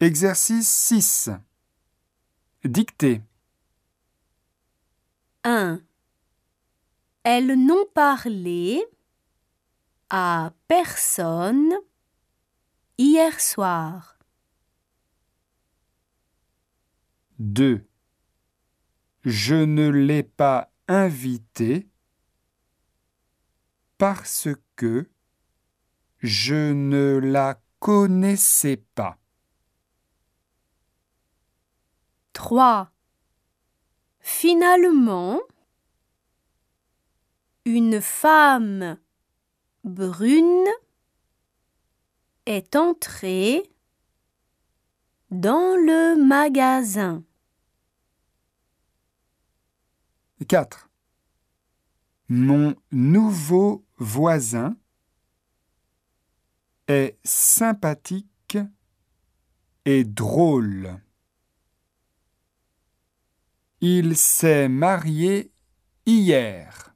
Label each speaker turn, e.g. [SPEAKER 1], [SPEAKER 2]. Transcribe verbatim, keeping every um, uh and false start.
[SPEAKER 1] Exercice six. Dictée.
[SPEAKER 2] un. Elles n'ont parlé à personne hier soir.
[SPEAKER 1] deux. Je ne l'ai pas invitée parce que je ne la connaissais pas.
[SPEAKER 2] trois. Finalement, une femme brune est entrée dans le magasin.
[SPEAKER 1] quatre. Mon nouveau voisin est sympathique et drôle. Il s'est marié hier.